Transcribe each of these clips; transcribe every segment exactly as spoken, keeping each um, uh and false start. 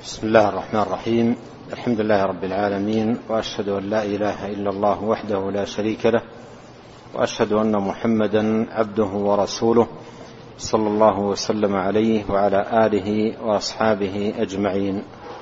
بسم الله الرحمن الرحيم. الحمد لله رب العالمين، وأشهد أن لا إله إلا الله وحده لا شريك له، وأشهد أن محمدا عبده ورسوله صلى الله وسلم عليه وعلى آله وأصحابه أجمعين.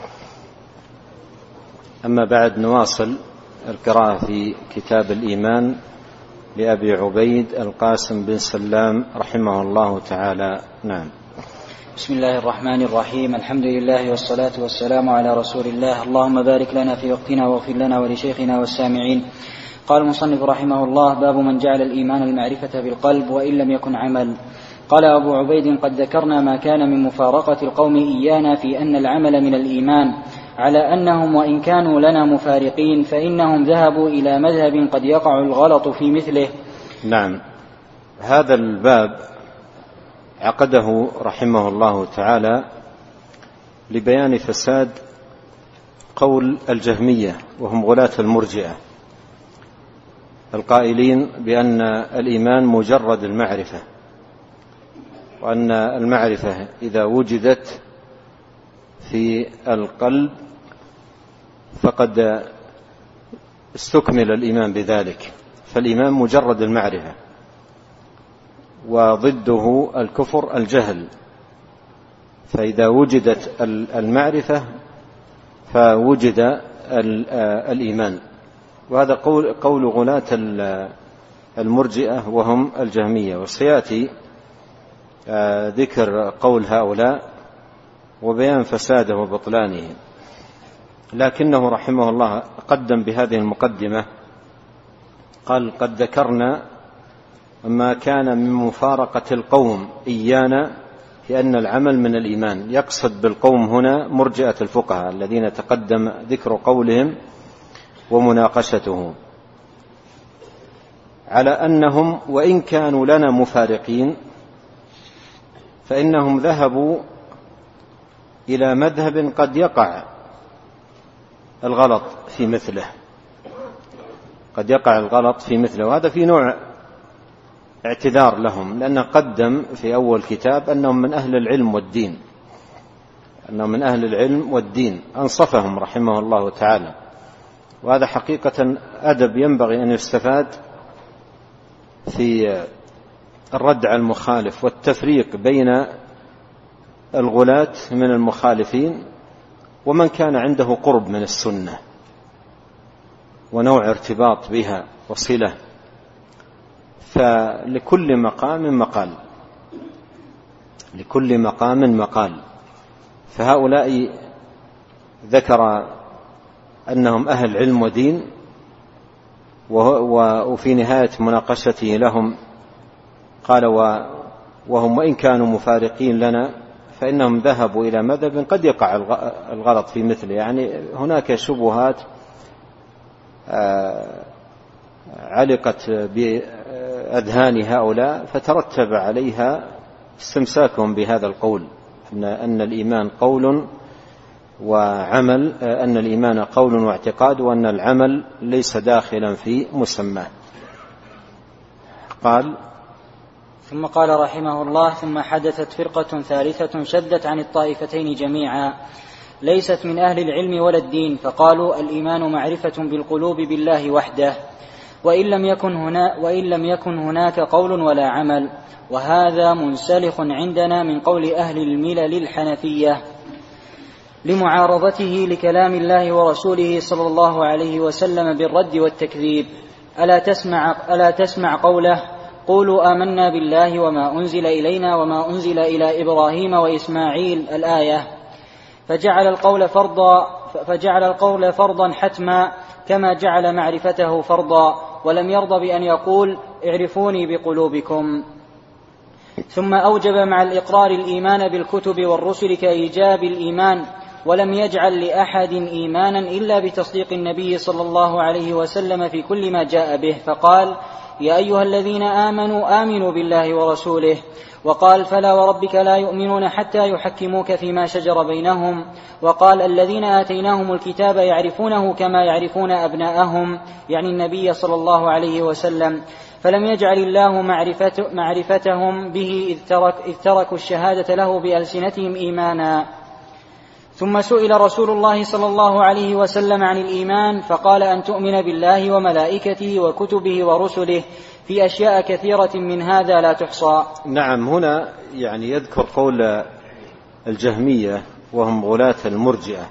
أما بعد، نواصل القراءة في كتاب الإيمان لأبي عبيد القاسم بن سلام رحمه الله تعالى. نعم. بسم الله الرحمن الرحيم. الحمد لله والصلاة والسلام على رسول الله. اللهم بارك لنا في وقتنا واغفر لنا ولشيخنا والسامعين. قال المصنف رحمه الله: باب من جعل الإيمان المعرفة بالقلب وإن لم يكن عمل. قال أبو عبيد: قد ذكرنا ما كان من مفارقة القوم إيانا في أن العمل من الإيمان، على أنهم وإن كانوا لنا مفارقين فإنهم ذهبوا إلى مذهب قد يقع الغلط في مثله. نعم. هذا الباب عقده رحمه الله تعالى لبيان فساد قول الجهمية، وهم غلاة المرجئة القائلين بأن الإيمان مجرد المعرفة، وأن المعرفة إذا وجدت في القلب فقد استكمل الإيمان بذلك، فالإيمان مجرد المعرفة، وضده الكفر الجهل. فإذا وجدت المعرفة فوجد الإيمان، وهذا قول, قول غلاة المرجئة وهم الجهمية، وسيأتي ذكر قول هؤلاء وبيان فساده وبطلانه. لكنه رحمه الله قدم بهذه المقدمة، قال: قد ذكرنا ما كان من مفارقة القوم إيانا في أن العمل من الإيمان. يقصد بالقوم هنا مرجئة الفقهاء الذين تقدم ذكر قولهم ومناقشته، على أنهم وإن كانوا لنا مفارقين فإنهم ذهبوا إلى مذهب قد يقع الغلط في مثله قد يقع الغلط في مثله وهذا في نوع اعتذار لهم، لأنه قدم في أول كتاب أنهم من أهل العلم والدين أنهم من أهل العلم والدين أنصفهم رحمه الله تعالى. وهذا حقيقة أدب ينبغي أن يستفاد في الرد على المخالف والتفريق بين الغلاة من المخالفين ومن كان عنده قرب من السنة ونوع ارتباط بها وصلة. فلكل مقام مقال لكل مقام مقال فهؤلاء ذكر أنهم أهل علم ودين، وفي نهاية مناقشته لهم قال: وهم وإن كانوا مفارقين لنا فإنهم ذهبوا إلى مذهب قد يقع الغلط في مثله. يعني هناك شبهات علقت بأذهان هؤلاء فترتب عليها استمساكهم بهذا القول، أن الإيمان قول وعمل، أن الإيمان قول واعتقاد، وأن العمل ليس داخلا في مسماه. قال: ثم قال رحمه الله: ثم حدثت فرقة ثالثة شدت عن الطائفتين جميعا، ليست من أهل العلم ولا الدين، فقالوا: الإيمان معرفة بالقلوب بالله وحده، وإن لم يكن هنا وإن لم يكن هناك قول ولا عمل. وهذا منسلخ عندنا من قول أهل الملل الحنفية لمعارضته لكلام الله ورسوله صلى الله عليه وسلم بالرد والتكذيب. ألا تسمع, ألا تسمع قوله: قولوا آمنا بالله وما أنزل إلينا وما أنزل إلى إبراهيم وإسماعيل، الآية. فجعل القول فرضا فجعل القول فرضا حتما، كما جعل معرفته فرضا، ولم يرض بأن يقول: اعرفوني بقلوبكم. ثم أوجب مع الإقرار الإيمان بالكتب والرسل كإيجاب الإيمان، ولم يجعل لأحد إيمانا إلا بتصديق النبي صلى الله عليه وسلم في كل ما جاء به، فقال: يا أيها الذين آمنوا آمنوا بالله ورسوله. وقال: فلا وربك لا يؤمنون حتى يحكموك فيما شجر بينهم. وقال: الذين آتيناهم الكتاب يعرفونه كما يعرفون أبناءهم، يعني النبي صلى الله عليه وسلم. فلم يجعل الله معرفة معرفتهم به إذ ترك إذ تركوا الشهادة له بألسنتهم إيمانا. ثم سئل رسول الله صلى الله عليه وسلم عن الإيمان فقال أن تؤمن بالله وملائكته وكتبه ورسله في أشياء كثيرة من هذا لا تحصى. نعم، هنا يعني يذكر قول الجهمية وهم غلاة المرجئة،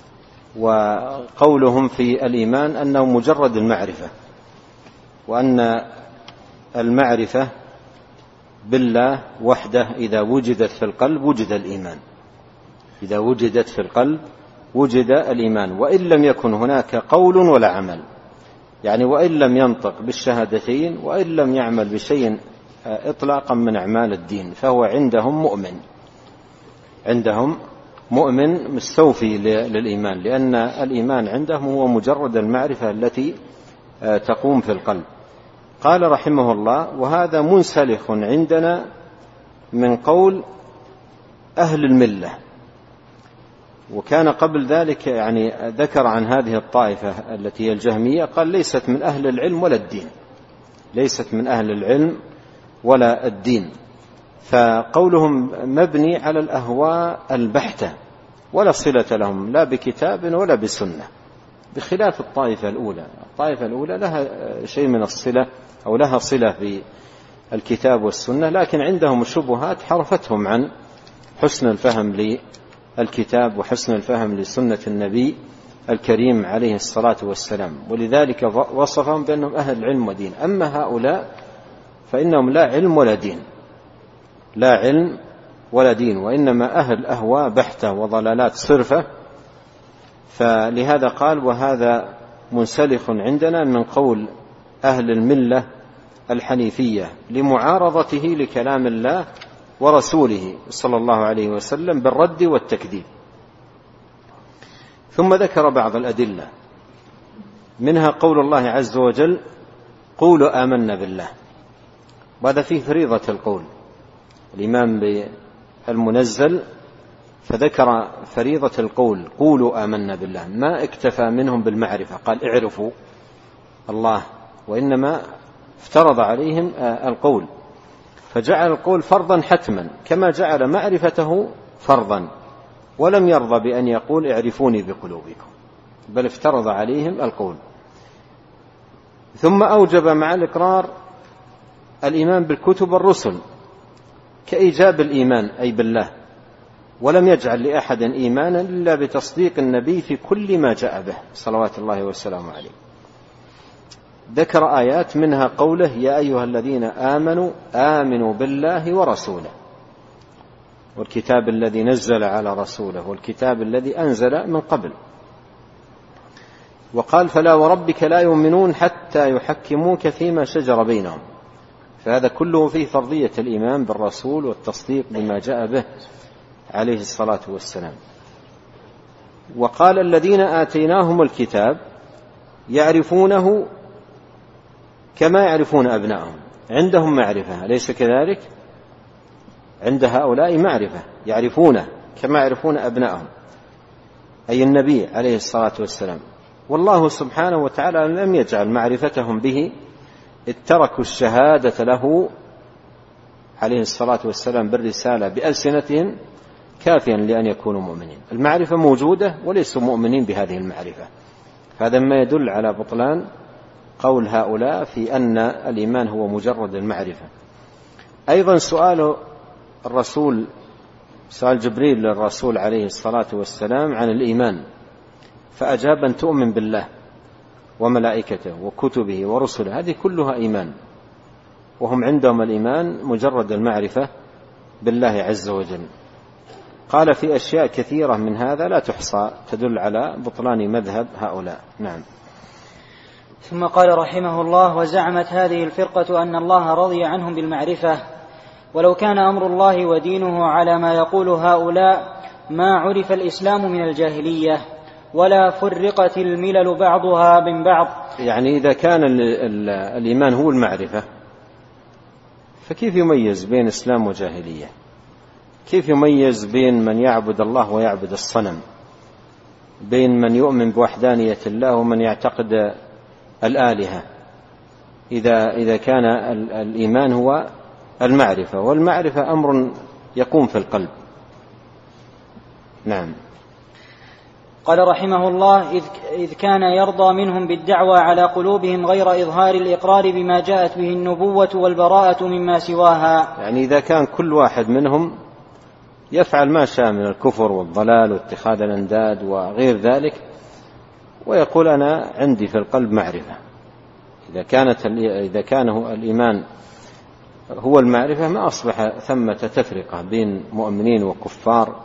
وقولهم في الإيمان أنه مجرد المعرفة، وأن المعرفة بالله وحده إذا وجدت في القلب وجد الإيمان، إذا وجدت في القلب وجد الإيمان، وإن لم يكن هناك قول ولا عمل، يعني وإن لم ينطق بالشهادتين وإن لم يعمل بشيء إطلاقا من أعمال الدين، فهو عندهم مؤمن، عندهم مؤمن مستوفي للإيمان، لأن الإيمان عندهم هو مجرد المعرفة التي تقوم في القلب. قال رحمه الله: وهذا منسلخ عندنا من قول أهل الملة. وكان قبل ذلك يعني ذكر عن هذه الطائفة التي هي الجهمية، قال ليست من أهل العلم ولا الدين، ليست من أهل العلم ولا الدين، فقولهم مبني على الأهواء البحتة ولا صلة لهم لا بكتاب ولا بسنة، بخلاف الطائفة الأولى. الطائفة الأولى لها شيء من الصلة أو لها صلة بالكتاب والسنة، لكن عندهم شبهات حرفتهم عن حسن الفهم للكتاب وحسن الفهم لسنة النبي الكريم عليه الصلاة والسلام، ولذلك وصفهم بأنهم أهل علم ودين. أما هؤلاء فإنهم لا علم ولا دين، لا علم ولا دين، وإنما أهل أهواء بحتة وضلالات صرفة. فلهذا قال: وهذا منسلخ عندنا من قول أهل الملة الحنيفية لمعارضته لكلام الله ورسوله صلى الله عليه وسلم بالرد والتكذيب. ثم ذكر بعض الأدلة، منها قول الله عز وجل: قولوا آمنا بالله، وهذا فيه فريضة القول، الإيمان بالمنزل، فذكر فريضة القول: قولوا آمنا بالله، ما اكتفى منهم بالمعرفة قال اعرفوا الله، وإنما افترض عليهم القول، فجعل القول فرضا حتما كما جعل معرفته فرضا، ولم يرضى بأن يقول اعرفوني بقلوبكم، بل افترض عليهم القول. ثم أوجب مع الإقرار الإيمان بالكتب والرسل كإيجاب الإيمان أي بالله، ولم يجعل لأحد إيمانا إلا بتصديق النبي في كل ما جاء به صلوات الله والسلام عليه. ذكر آيات منها قوله: يا أيها الذين آمنوا آمنوا بالله ورسوله والكتاب الذي نزل على رسوله والكتاب الذي أنزل من قبل. وقال: فلا وربك لا يؤمنون حتى يحكموك فيما شجر بينهم، فهذا كله فيه فرضية الإيمان بالرسول والتصديق بما جاء به عليه الصلاة والسلام. وقال: الذين آتيناهم الكتاب يعرفونه كما يعرفون أبنائهم، عندهم معرفة، أليس كذلك؟ عند هؤلاء معرفة، يعرفونه كما يعرفون أبنائهم، أي النبي عليه الصلاة والسلام. والله سبحانه وتعالى لم يجعل معرفتهم به إذ تركوا الشهادة له عليه الصلاة والسلام بالرسالة بألسنتهم كافيا لأن يكونوا مؤمنين. المعرفة موجودة وليسوا مؤمنين بهذه المعرفة، هذا ما يدل على بطلان قول هؤلاء في أن الإيمان هو مجرد المعرفة. أيضا سؤال الرسول، سؤال جبريل للرسول عليه الصلاة والسلام عن الإيمان، فأجاب: أن تؤمن بالله وملائكته وكتبه ورسله، هذه كلها إيمان، وهم عندهم الإيمان مجرد المعرفة بالله عز وجل. قال: في أشياء كثيرة من هذا لا تحصى، تدل على بطلان مذهب هؤلاء. نعم. ثم قال رحمه الله: وزعمت هذه الفرقة أن الله رضي عنهم بالمعرفة، ولو كان أمر الله ودينه على ما يقول هؤلاء ما عرف الإسلام من الجاهلية ولا فرقت الملل بعضها من بعض. يعني إذا كان الإيمان هو المعرفة، فكيف يميز بين إسلام وجاهلية؟ كيف يميز بين من يعبد الله ويعبد الصنم، بين من يؤمن بوحدانية الله ومن يعتقد الآلهة، إذا إذا كان الإيمان هو المعرفة، والمعرفة أمر يقوم في القلب. نعم. قال رحمه الله: إذ كان يرضى منهم بالدعوى على قلوبهم غير إظهار الإقرار بما جاءت به النبوة والبراءة مما سواها. يعني إذا كان كل واحد منهم يفعل ما شاء من الكفر والضلال واتخاذ الأنداد وغير ذلك، ويقول أنا عندي في القلب معرفة، إذا كانت إذا كان الإيمان هو المعرفة ما أصبح ثمة تفرقة بين مؤمنين وكفار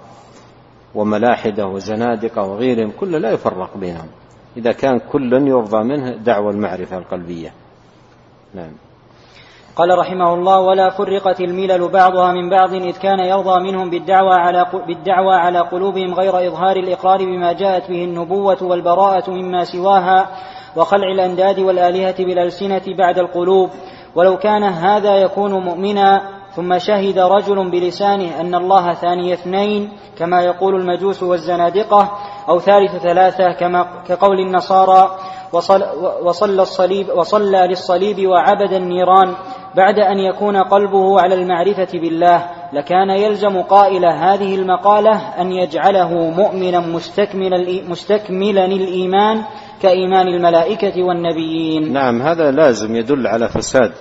وملاحدة وزنادقة وغيرهم، كل لا يفرق بينهم إذا كان كل يرضى منه دعوى المعرفة القلبية. نعم. قال رحمه الله: ولا فرقت الملل بعضها من بعض إذ كان يرضى منهم بالدعوى على, بالدعوى على قلوبهم غير إظهار الإقرار بما جاءت به النبوة والبراءة مما سواها وخلع الأنداد والآلهة بالألسنة بعد القلوب. ولو كان هذا يكون مؤمنا ثم شهد رجل بلسانه أن الله ثاني اثنين كما يقول المجوس والزنادقة، أو ثالث ثلاثة كما كقول النصارى، وصل وصلى, الصليب وصلى للصليب وعبد النيران بعد أن يكون قلبه على المعرفة بالله، لكان يلزم قائل هذه المقالة أن يجعله مؤمنا مستكملا, مستكملا الإيمان كإيمان الملائكة والنبيين. نعم، هذا لازم يدل على فساد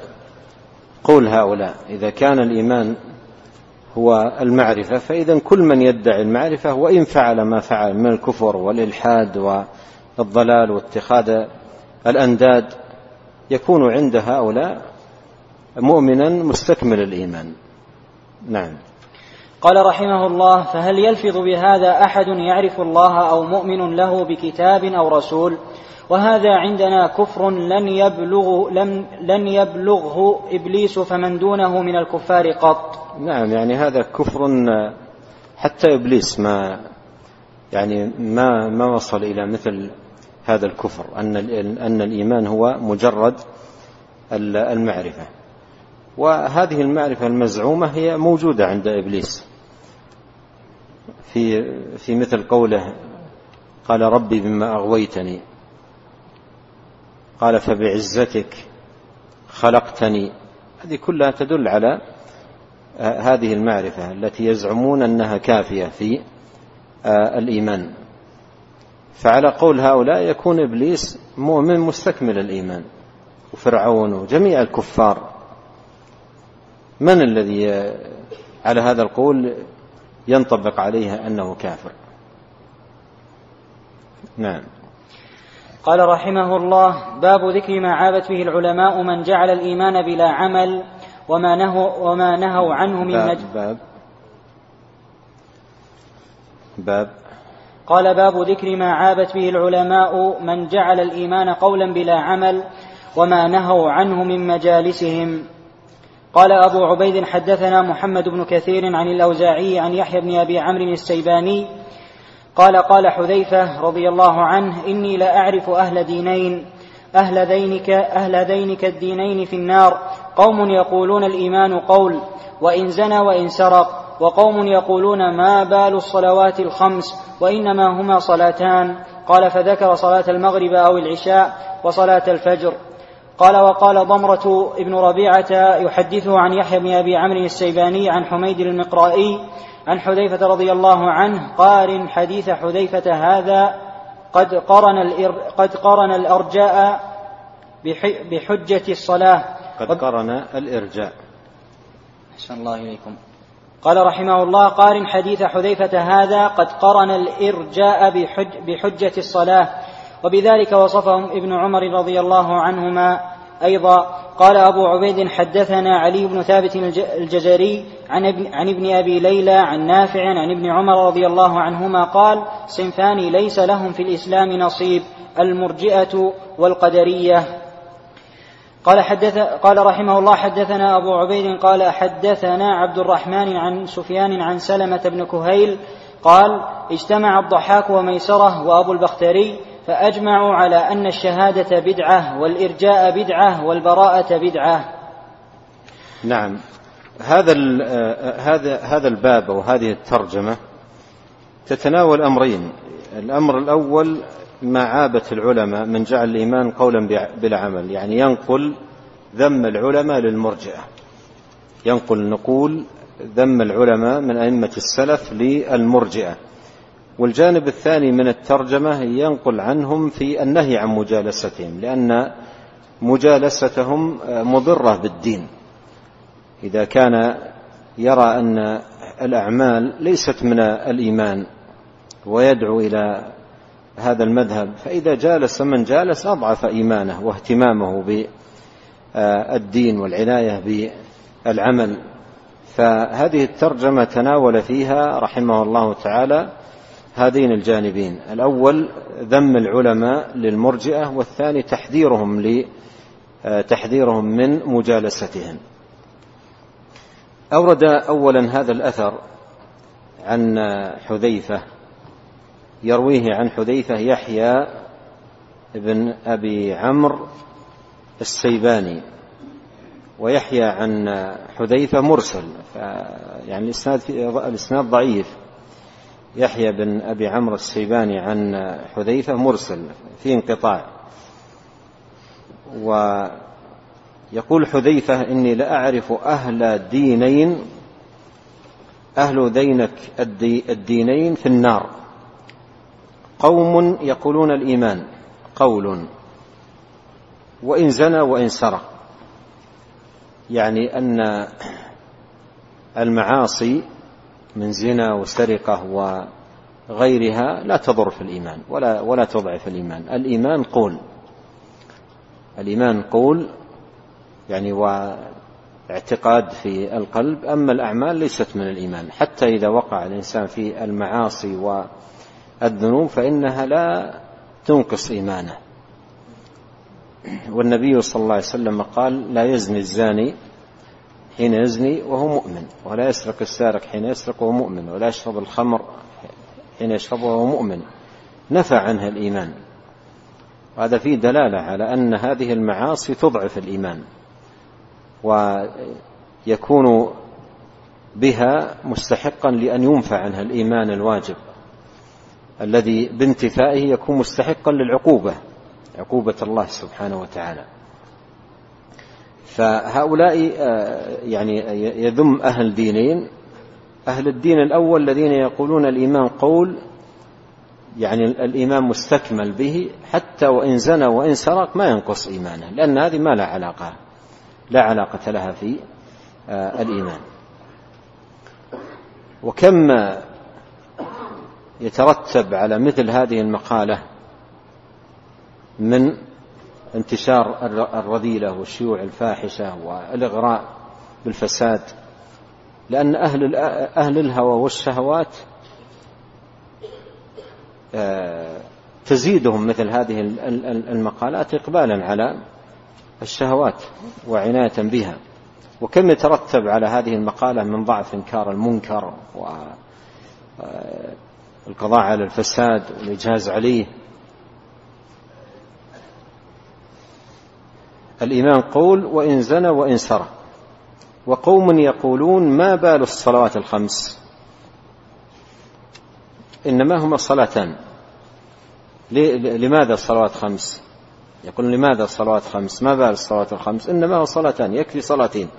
قول هؤلاء. إذا كان الإيمان هو المعرفة، فإذا كل من يدعي المعرفة وإن فعل ما فعل من الكفر والإلحاد والضلال واتخاذ الأنداد يكون عند هؤلاء مؤمنا مستكمل الإيمان. نعم. قال رحمه الله: فهل يلفظ بهذا أحد يعرف الله أو مؤمن له بكتاب أو رسول؟ وهذا عندنا كفر لن يبلغ لن, لن يبلغه إبليس فمن دونه من الكفار قط. نعم، يعني هذا كفر حتى إبليس ما يعني ما ما وصل إلى مثل هذا الكفر، أن أن الإيمان هو مجرد المعرفة، وهذه المعرفة المزعومة هي موجودة عند إبليس في في مثل قوله: قال ربي بما أغويتني، قال فبعزتك خلقتني. هذه كلها تدل على هذه المعرفة التي يزعمون أنها كافية في الإيمان. فعلى قول هؤلاء يكون إبليس مؤمن مستكمل الإيمان، وفرعون وجميع الكفار. من الذي على هذا القول ينطبق عليها أنه كافر؟ نعم. قال رحمه الله: باب ذكر ما عابت به العلماء من جعل الإيمان بلا عمل وما نهوا, وما نهوا عنه من باب, نج... باب باب قال: باب ذكر ما عابت به العلماء من جعل الإيمان قولا بلا عمل وما نهوا عنه من مجالسهم. قال أبو عبيد: حدثنا محمد بن كثير عن الأوزاعي عن يحيى بن أبي عمرو السيباني قال: قال حذيفة رضي الله عنه: إني لا أعرف أهل دينين أهل دينك, أهل دينك الدينين في النار، قوم يقولون الإيمان قول وإن زنى وإن سرق، وقوم يقولون ما بال الصلوات الخمس وإنما هما صلاتان. قال: فذكر صلاة المغرب أو العشاء وصلاة الفجر. قال: وقال ضمرة ابن ربيعة يحدثه عن يحيى بن أبي عمرو السيباني عن حميد المقرائي عن حذيفة رضي الله عنه قارن حديث حذيفة هذا قد قرن, الإر قد قرن الأرجاء بحجة الصلاة. قد قرن الإرجاء. أحسن الله إليكم. قال رحمه الله: قارن حديث حذيفة هذا قد قرن الإرجاء بحج بحجة الصلاة، وبذلك وصفهم ابن عمر رضي الله عنهما أيضا. قال أبو عبيد: حدثنا علي بن ثابت الجزري عن ابن, عن ابن أبي ليلى عن نافع عن ابن عمر رضي الله عنهما قال: صنفان ليس لهم في الإسلام نصيب، المرجئة والقدرية. قال, حدث قال رحمه الله: حدثنا أبو عبيد قال: حدثنا عبد الرحمن عن سفيان عن سلمة بن كهيل قال: اجتمع الضحاك وميسرة وأبو البختري فأجمعوا على أن الشهادة بدعة والإرجاء بدعة والبراءة بدعة. نعم. هذا هذا هذا الباب وهذه الترجمة تتناول أمرين. الأمر الأول ما عابت العلماء من جعل الإيمان قولا بلا عمل، يعني ينقل ذم العلماء للمرجئة، ينقل نقول ذم العلماء من أئمة السلف للمرجئة، والجانب الثاني من الترجمة ينقل عنهم في النهي عن مجالستهم، لأن مجالستهم مضرة بالدين. إذا كان يرى أن الأعمال ليست من الإيمان ويدعو إلى هذا المذهب، فإذا جالس من جالس أضعف إيمانه واهتمامه بالدين والعناية بالعمل. فهذه الترجمة تناول فيها رحمه الله تعالى هذين الجانبين: الأول ذم العلماء للمرجئة، والثاني تحذيرهم تحذيرهم من مجالستهم. أورد أولا هذا الأثر عن حذيفة، يرويه عن حذيفة يحيى بن أبي عمرو السيباني، ويحيى عن حذيفة مرسل، يعني الإسناد الإسناد ضعيف. يحيى بن أبي عمرو السيباني عن حذيفة مرسل في انقطاع. ويقول حذيفة: إني لأعرف أهل دينين أهل دينك الدينين في النار، قوم يقولون الإيمان قول وإن زنى وإن سرق، يعني أن المعاصي من زنا وسرقة وغيرها لا تضر في الإيمان ولا, ولا تضعف الإيمان. الإيمان قول، الإيمان قول يعني واعتقاد في القلب، أما الأعمال ليست من الإيمان. حتى إذا وقع الإنسان في المعاصي والذنوب فإنها لا تنقص إيمانه. والنبي صلى الله عليه وسلم قال: لا يزني الزاني حين يزني وهو مؤمن، ولا يسرق السارق حين يسرق وهو مؤمن، ولا يشرب الخمر حين يشرب وهو مؤمن. نفى عنها الإيمان. وهذا فيه دلالة على أن هذه المعاصي تضعف الإيمان، ويكون بها مستحقا لأن ينفى عنها الإيمان الواجب الذي بانتفائه يكون مستحقا للعقوبة، عقوبة الله سبحانه وتعالى. فهؤلاء يعني يذم أهل دينين: أهل الدين الأول الذين يقولون الإيمان قول، يعني الإيمان مستكمل به، حتى وإن زنى وإن سرق ما ينقص إيمانه، لأن هذه ما لا علاقة لا علاقة لها في الإيمان. وكم يترتب على مثل هذه المقالة من انتشار الرذيلة والشيوع الفاحشة والإغراء بالفساد، لأن أهل أهل الهوى والشهوات تزيدهم مثل هذه المقالات إقبالا على الشهوات وعناية بها. وكم يترتب على هذه المقالة من ضعف إنكار المنكر والقضاء على الفساد والإجهاز عليه. الإيمان قول وإن زنى وإن سرق. وقوم يقولون: ما بال الصلوات الخمس، إنما هما صلاتان. لماذا الصلوات خمس؟ يقول: لماذا الصلوات خمس؟ ما بال الصلوات الخمس؟ إنما هو صلاتان، يكفي صلاتين.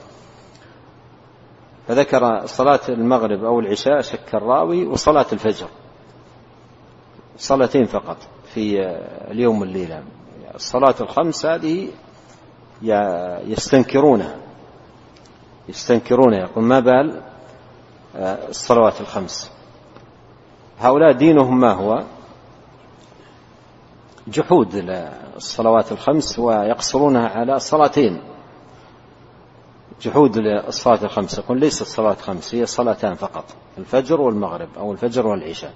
فذكر صلاة المغرب أو العشاء شك الراوي، وصلاة الفجر، صلاتين فقط في اليوم والليلة. الصلاة الخمس هذه يستنكرونه يستنكرونه يقول: ما بال الصلوات الخمس. هؤلاء دينهم ما هو؟ جحود للصلوات الخمس، ويقصرونها على صلاتين. جحود للصلاة الخمس، يقول: ليست الصلاة خمس، هي صلاتان فقط، الفجر والمغرب أو الفجر والعشاء.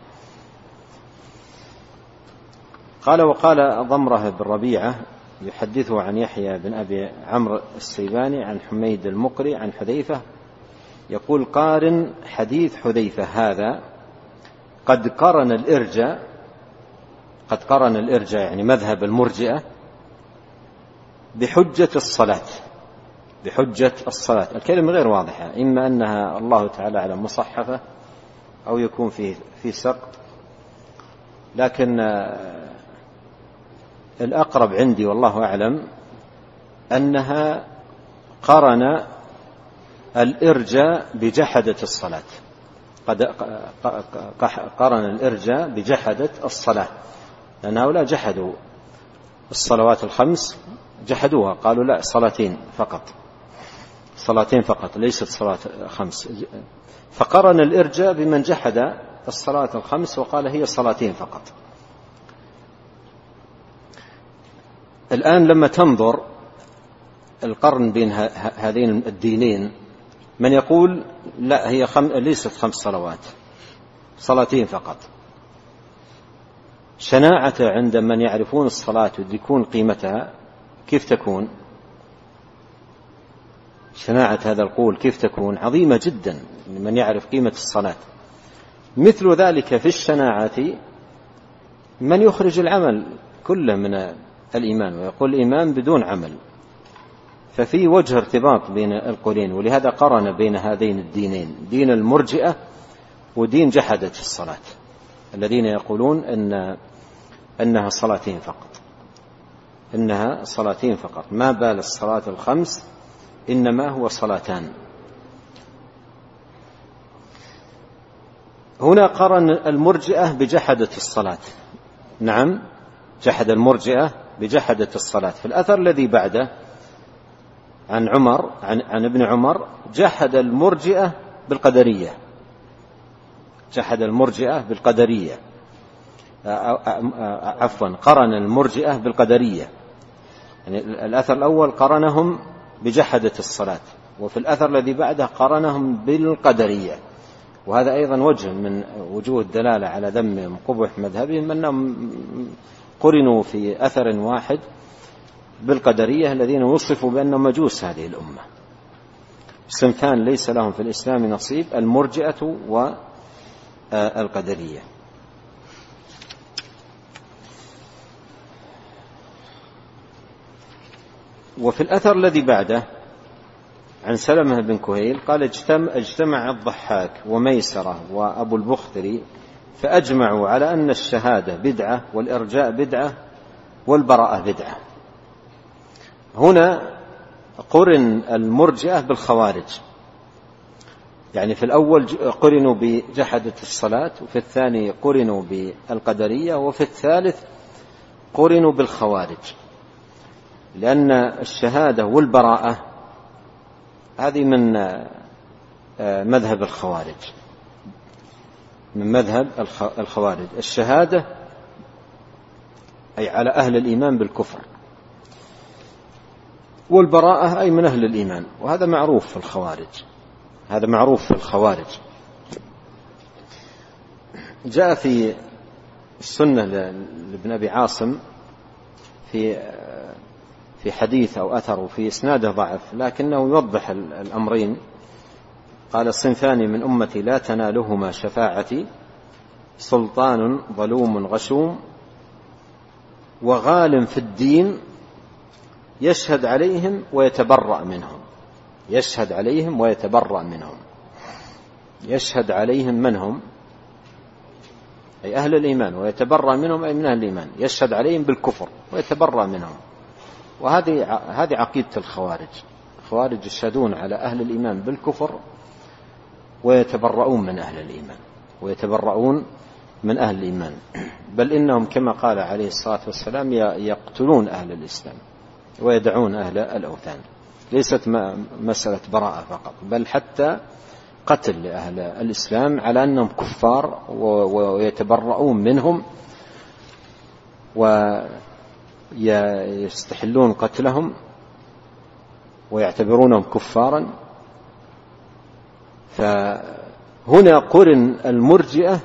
قال: وقال ضمرة بن ربيعة يحدثه عن يحيى بن أبي عمرو السيباني عن حميد المقري عن حذيفة، يقول: قارن حديث حذيفة هذا قد قرن الإرجاء قد قرن الإرجاء يعني مذهب المرجئة بحجة الصلاة بحجة الصلاة. الكلمة غير واضحة، إما أنها الله تعالى على مصحفة أو يكون في في سقط، لكن الأقرب عندي والله أعلم أنها قرن الإرجاء بجحدة الصلاة، قد قرن الإرجاء بجحدة الصلاة، لأن هؤلاء جحدوا الصلوات الخمس، جحدوها، قالوا لا صلاتين فقط، صلاتين فقط ليست صلاة خمس، فقرن الإرجاء بمن جحد الصلاة الخمس وقال هي صلاتين فقط. الآن لما تنظر القرن بين هذين الدينين، من يقول لا هي خم... ليست خمس صلوات، صلاتين فقط. شناعة عند من يعرفون الصلاة ويدركون قيمتها كيف تكون؟ شناعة هذا القول كيف تكون؟ عظيمة جدا من يعرف قيمة الصلاة. مثل ذلك في الشناعة من يخرج العمل كله من الإيمان ويقول الإيمان بدون عمل، ففي وجه ارتباط بين القولين، ولهذا قرن بين هذين الدينين، دين المرجئة ودين جحدة الصلاة الذين يقولون إن أنها صلاتين فقط، إنها صلاتين فقط، ما بال الصلاة الخمس إنما هو صلاتان. هنا قرن المرجئة بجحدة الصلاة، نعم جحد المرجئة بجحدة الصلاة. في الأثر الذي بعده عن عمر عن, عن ابن عمر جحد المرجئة بالقدرية، جحد المرجئة بالقدرية، عفوا قرن المرجئة بالقدرية. يعني الأثر الأول قرنهم بجحدة الصلاة، وفي الأثر الذي بعده قرنهم بالقدرية، وهذا أيضا وجه من وجوه الدلالة على ذمهم قبح مذهبهم، أنهم قرنوا في أثر واحد بالقدرية الذين وصفوا بأنهم مجوس هذه الأمة. صنفان ليس لهم في الإسلام نصيب، المرجئة والقدرية. وفي الأثر الذي بعده عن سلمة بن كهيل قال اجتمع الضحاك وميسرة وأبو البختري فأجمعوا على أن الشهادة بدعة والإرجاء بدعة والبراءة بدعة. هنا قرن المرجئة بالخوارج، يعني في الأول قرنوا بجحدة الصلاة، وفي الثاني قرنوا بالقدرية، وفي الثالث قرنوا بالخوارج، لأن الشهادة والبراءة هذه من مذهب الخوارج، من مذهب الخوارج. الشهادة أي على أهل الإيمان بالكفر، والبراءة أي من أهل الإيمان، وهذا معروف في الخوارج، هذا معروف في الخوارج. جاء في السنة لابن أبي عاصم في في حديث أو أثر وفي إسناده ضعف، لكنه يوضح الأمرين. قال صنفان من أمتي لا تنالهما شفاعتي، سلطان ظلوم غشوم وغال في الدين يشهد عليهم ويتبرأ منهم. يشهد عليهم ويتبرأ منهم، يشهد عليهم منهم أي أهل الإيمان، ويتبرأ منهم أي من أهل الإيمان، يشهد عليهم بالكفر ويتبرأ منهم. وهذه هذه عقيدة الخوارج. الخوارج يشهدون على أهل الإيمان بالكفر ويتبرؤون من أهل الإيمان، ويتبرؤون من أهل الإيمان، بل إنهم كما قال عليه الصلاة والسلام يقتلون أهل الإسلام ويدعون أهل الأوثان. ليست مسألة براءة فقط، بل حتى قتل لأهل الإسلام على أنهم كفار ويتبرؤون منهم ويستحلون قتلهم ويعتبرونهم كفارا. فهنا قرن المرجئة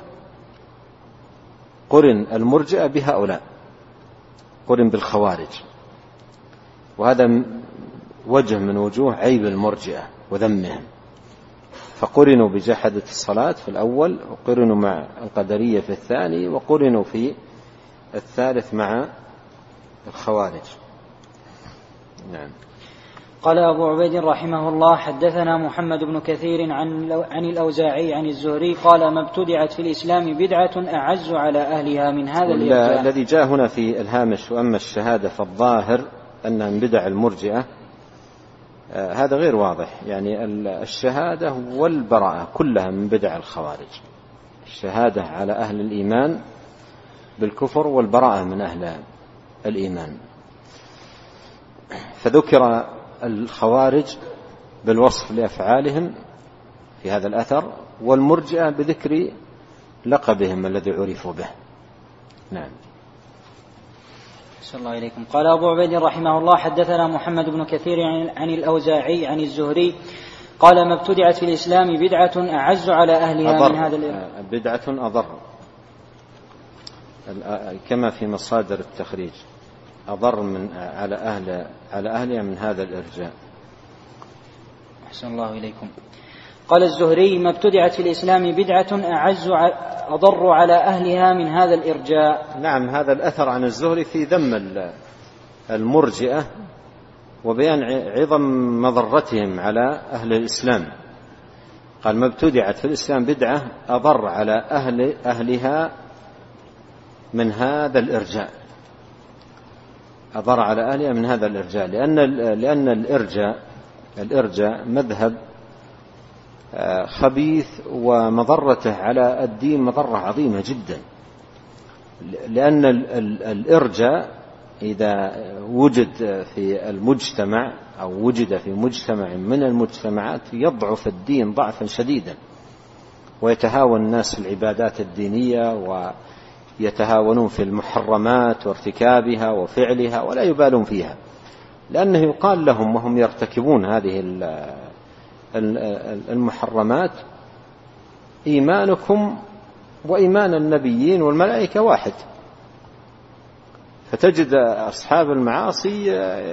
قرن المرجئة بهؤلاء، قرن بالخوارج، وهذا وجه من وجوه عيب المرجئة وذمهم. فقرنوا بجحدة الصلاة في الأول، وقرنوا مع القدرية في الثاني، وقرنوا في الثالث مع الخوارج. نعم. قال أبو عبيد رحمه الله حدثنا محمد بن كثير عن, عن الأوزاعي عن الزهري قال ما ابتدعت في الإسلام بدعة أعز على أهلها من هذا الإرجاء. الذي جاء هنا في الهامش وأما الشهادة فالظاهر أنها من بدع المرجئة، هذا غير واضح. يعني الشهادة والبراءة كلها من بدع الخوارج، الشهادة على أهل الإيمان بالكفر والبراءة من أهل الإيمان. فذكر الخوارج بالوصف لأفعالهم في هذا الأثر، والمرجئة بذكر لقبهم الذي عرفوا به. نعم. صلى الله عليكم. قال أبو عبيد رحمه الله: حدثنا محمد بن كثير عن الأوزاعي عن الزهري قال: ما ابتدعت في الإسلام بدعة أعز على أهلها أضر. من هذا الإرجاء. بدعة أضر كما في مصادر التخريج، أضر من على أهل على أهلها من هذا الإرجاء. أحسن الله إليكم. قال الزهري: ما ابتدعت في الإسلام بدعة أعز أضر على أهلها من هذا الإرجاء. نعم، هذا الأثر عن الزهري في ذم المرجئة وبيان عظم مضرتهم على أهل الإسلام. قال: ما ابتدعت في الإسلام بدعة أضر على أهل أهلها من هذا الإرجاء، أضر على أهلها من هذا الإرجاء، لأن لأن الإرجاء الإرجاء مذهب خبيث، ومضرته على الدين مضرة عظيمة جدا. لأن الإرجاء إذا وجد في المجتمع أو وجد في مجتمع من المجتمعات يضعف الدين ضعفا شديدا، ويتهاون الناس في العبادات الدينية، ويتهاونون في المحرمات وارتكابها وفعلها ولا يبالون فيها، لأنه يقال لهم وهم يرتكبون هذه المحرمات: إيمانكم وإيمان النبيين والملائكة واحد. فتجد أصحاب المعاصي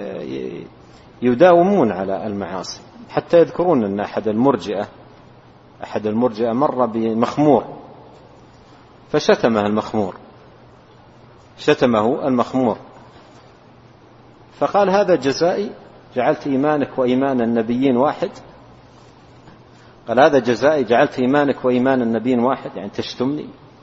يداومون على المعاصي، حتى يذكرون أن أحد المرجئة أحد المرجئة مر بمخمور فشتمه المخمور شتمه المخمور فقال: هذا جزائي، جعلت إيمانك وإيمان النبيين واحد. قال: هذا جزائي، جعلت إيمانك وإيمان النبيين واحد، يعني تشتمني.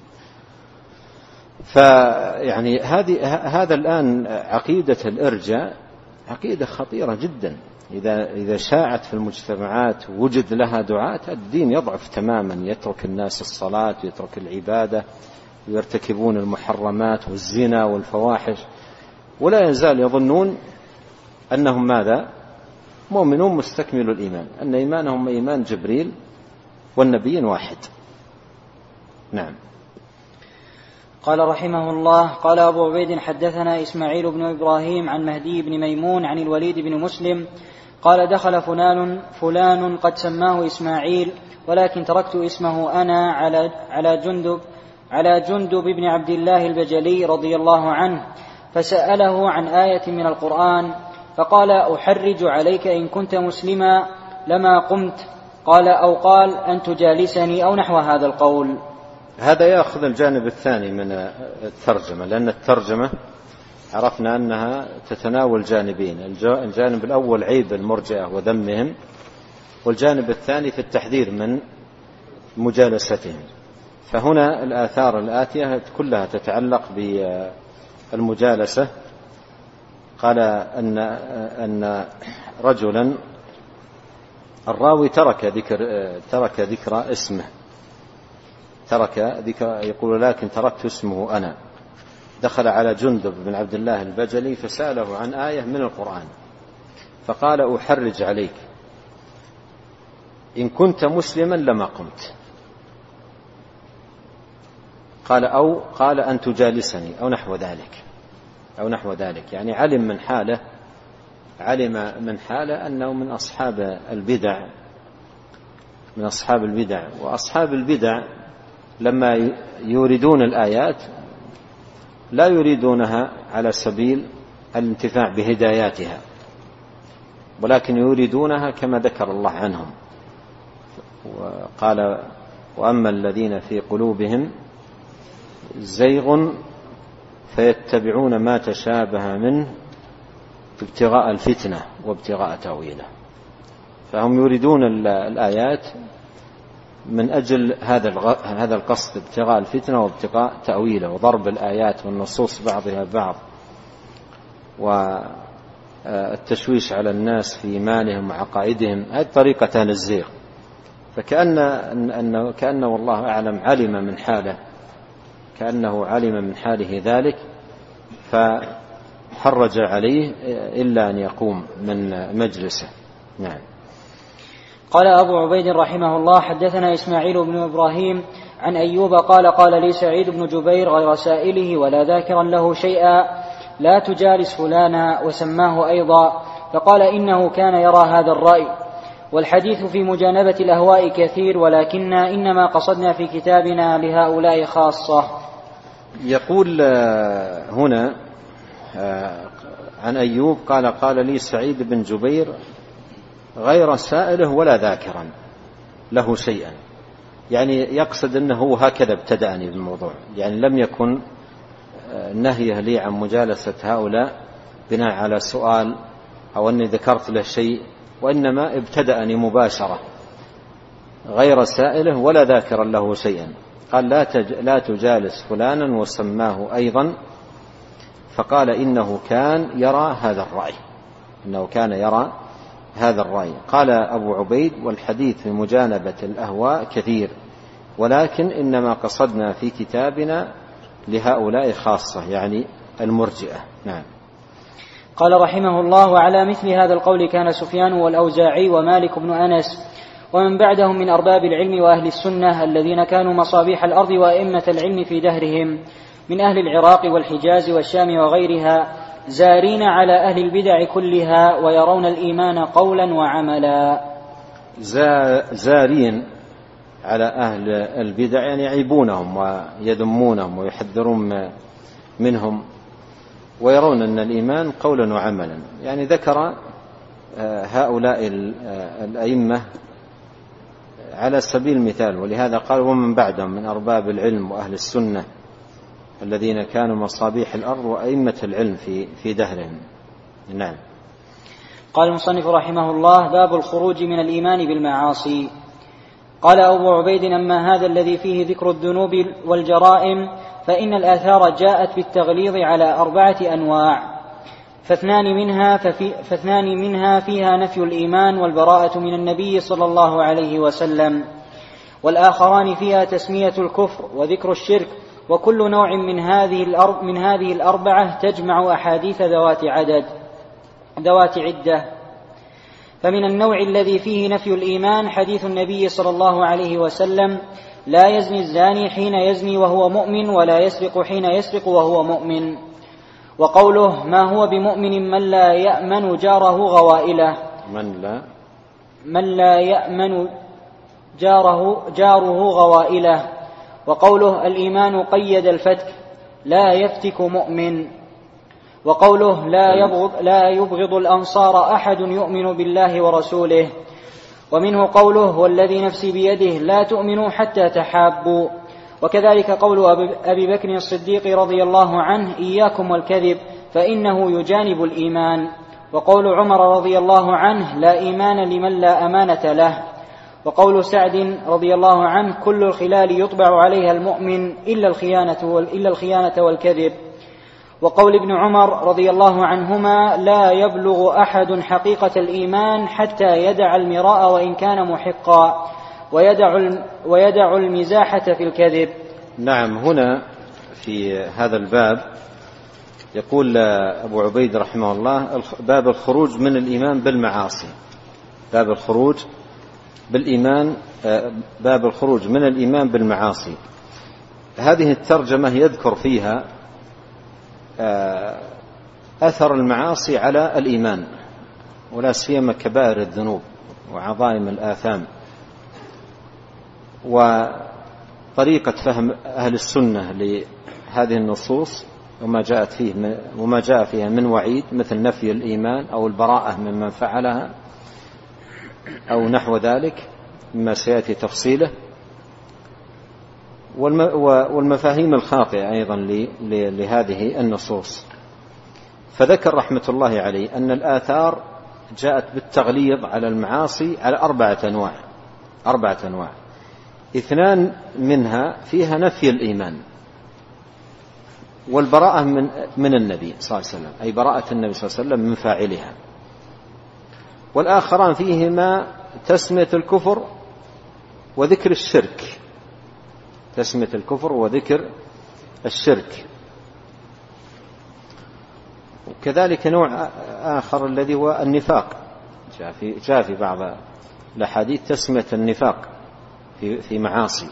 فيعني هذه هذا الآن عقيدة الإرجاء عقيدة خطيرة جدا. إذا إذا شاعت في المجتمعات وجد لها دعاة، الدين يضعف تماما، يترك الناس الصلاة ويترك العبادة ويرتكبون المحرمات والزنا والفواحش، ولا يزال يظنون أنهم ماذا؟ مؤمنون مستكمل الإيمان، أن إيمانهم إيمان جبريل والنبيين واحد. نعم. قال رحمه الله: قال أبو عبيد: حدثنا إسماعيل بن إبراهيم عن مهدي بن ميمون عن الوليد بن مسلم قال: دخل فلان فلان قد سماه إسماعيل، ولكن تركت اسمه أنا على على جندب على جندب بن عبد الله البجلي رضي الله عنه، فسأله عن آية من القرآن فقال: أحرج عليك إن كنت مسلما لما قمت. قال: أو قال: أن تجالسني، أو نحو هذا القول. هذا يأخذ الجانب الثاني من الترجمة، لأن الترجمة عرفنا أنها تتناول جانبين: الجانب الأول عيب المرجئة وذمهم، والجانب الثاني في التحذير من مجالستهم. فهنا الآثار الآتية كلها تتعلق بالمجالسة. قال أن أن رجلا الراوي ترك ذكر ترك ذكر اسمه ترك ذكر يقول: لكن تركت اسمه أنا. دخل على جندب بن عبد الله البجلي فسأله عن آية من القرآن فقال: أحرج عليك إن كنت مسلما لما قمت. قال: أو قال: أن تجالسني، أو نحو ذلك أو نحو ذلك يعني علم من حاله علم من حاله أنه من أصحاب البدع من أصحاب البدع وأصحاب البدع لما يريدون الآيات لا يريدونها على سبيل الانتفاع بهداياتها، ولكن يريدونها كما ذكر الله عنهم. وقال: وأما الذين في قلوبهم زيغ فيتبعون ما تشابه منه ابتغاء الفتنة وابتغاء تأويله. فهم يريدون الآيات من أجل هذا هذا القصد، ابتغاء الفتنة وابتغاء تأويله، وضرب الآيات والنصوص بعضها بعض التشويش على الناس في إيمانهم وعقائدهم. هذه طريقة أهل الزيغ. فكأن أنه كأنه والله أعلم علم من حاله، كأنه علم من حاله ذلك فحرج عليه إلا أن يقوم من مجلسه. نعم. قال أبو عبيد رحمه الله: حدثنا إسماعيل بن إبراهيم عن أيوب قال: قال لي سعيد بن جبير غير سائله ولا ذاكرا له شيئا: لا تجالس فلانا، وسماه أيضا، فقال: إنه كان يرى هذا الرأي. والحديث في مجانبة الأهواء كثير، ولكننا إنما قصدنا في كتابنا لهؤلاء خاصة. يقول هنا عن أيوب قال: قال لي سعيد بن جبير غير سائله ولا ذاكرا له شيئا، يعني يقصد أنه هكذا ابتدأني بالموضوع، يعني لم يكن نهيه لي عن مجالسة هؤلاء بناء على سؤال أو أني ذكرت له شيء، وإنما ابتدأني مباشرة غير سائله ولا ذاكرا له شيئا. قال: لا, تج... لا تجالس فلانا، وسماه أيضا، فقال: إنه كان يرى هذا الرأي، إنه كان يرى هذا الرأي. قال أبو عبيد: والحديث في مجانبة الأهواء كثير، ولكن إنما قصدنا في كتابنا لهؤلاء خاصة، يعني المرجئة. نعم. قال رحمه الله: وعلى مثل هذا القول كان سفيان والأوزاعي ومالك بن أنس ومن بعدهم من أرباب العلم وأهل السنة الذين كانوا مصابيح الأرض وأئمة العلم في دهرهم من أهل العراق والحجاز والشام وغيرها، زارين على أهل البدع كلها، ويرون الإيمان قولا وعملا. زارين على أهل البدع يعني يعيبونهم ويذمونهم ويحذرون منهم، ويرون أن الإيمان قولا وعملا. يعني ذكر هؤلاء الأئمة على سبيل المثال، ولهذا قال: ومن بعدهم من أرباب العلم وأهل السنة الذين كانوا مصابيح الأرض وأئمة العلم في في دهرهم. نعم. قال المصنف رحمه الله: باب الخروج من الإيمان بالمعاصي. قال أبو عبيد: أما هذا الذي فيه ذكر الذنوب والجرائم فإن الآثار جاءت بالتغليظ على أربعة أنواع، فاثنان منها, ففي فاثنان منها فيها نفي الإيمان والبراءة من النبي صلى الله عليه وسلم، والآخران فيها تسمية الكفر وذكر الشرك، وكل نوع من هذه من هذه الأربعة تجمع أحاديث ذوات عدد ذوات عدة. فمن النوع الذي فيه نفي الإيمان حديث النبي صلى الله عليه وسلم: لا يزني الزاني حين يزني وهو مؤمن، ولا يسرق حين يسرق وهو مؤمن. وقوله: ما هو بمؤمن من لا يأمن جاره غوائله، من لا من لا يأمن جاره جاره غوائله. وقوله: الإيمان قيد الفتك، لا يفتك مؤمن. وقوله: لا يبغض, لا يبغض الأنصار أحد يؤمن بالله ورسوله. ومنه قوله: والذي نفسي بيده لا تؤمنوا حتى تحابوا. وكذلك قول أبي بكر الصديق رضي الله عنه: إياكم والكذب فإنه يجانب الإيمان. وقول عمر رضي الله عنه: لا إيمان لمن لا أمانة له. وقول سعد رضي الله عنه: كل الخلال يطبع عليها المؤمن إلا الخيانة, إلا الخيانة والكذب. وقول ابن عمر رضي الله عنهما: لا يبلغ أحد حقيقة الإيمان حتى يدع المراء وإن كان محقا، ويدع, ويدع المزاحة في الكذب. نعم. هنا في هذا الباب يقول أبو عبيد رحمه الله: باب الخروج من الإيمان بالمعاصي. باب الخروج بالإيمان باب الخروج من الإيمان بالمعاصي. هذه الترجمة يذكر فيها أثر المعاصي على الإيمان، ولا سيما كبائر الذنوب وعظائم الآثام، وطريقة فهم أهل السنة لهذه النصوص وما جاءت فيه وما جاء فيها من وعيد، مثل نفي الإيمان أو البراءة ممن فعلها أو نحو ذلك مما سيأتي تفصيله، والمفاهيم الخاطئة أيضا لهذه النصوص. فذكر رحمة الله عليه أن الآثار جاءت بالتغليظ على المعاصي على أربعة أنواع أربعة أنواع اثنان منها فيها نفي الإيمان، والبراءة من من النبي صلى الله عليه وسلم، أي براءة النبي صلى الله عليه وسلم من فاعلها. والآخران فيهما تسمية الكفر وذكر الشرك، تسمية الكفر وذكر الشرك. وكذلك نوع آخر الذي هو النفاق، جاء في, جاء في بعض الأحاديث تسمية النفاق في, في معاصي.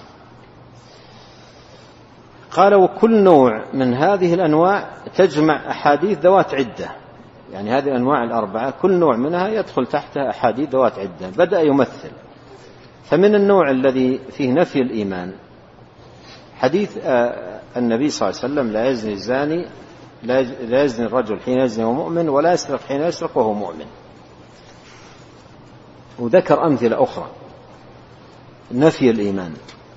قال وكل نوع من هذه الأنواع تجمع أحاديث ذوات عدة، يعني هذه الأنواع الأربعة كل نوع منها يدخل تحتها أحاديث ذوات عدة. بدأ يمثل. فمن النوع الذي فيه نفي الإيمان حديث النبي صلى الله عليه وسلم لا يزني الزاني لا يزني الرجل حين يزني وهو مؤمن ولا يسرق حين يسرق وهو مؤمن، وذكر أمثلة أخرى نفي الإيمان.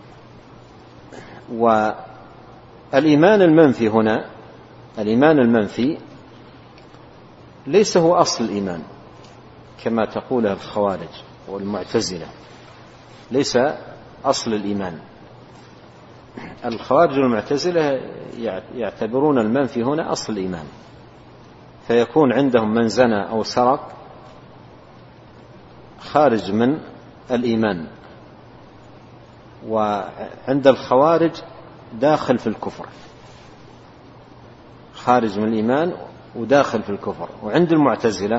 والإيمان المنفي هنا، الإيمان المنفي ليس هو أصل الإيمان كما تقوله الخوارج والمعتزلة، ليس أصل الإيمان. الخوارج والمعتزلة يعتبرون المنفي هنا أصل الإيمان، فيكون عندهم من زنى أو سرق خارج من الإيمان، وعند الخوارج داخل في الكفر، خارج من الإيمان وداخل في الكفر. وعند المعتزلة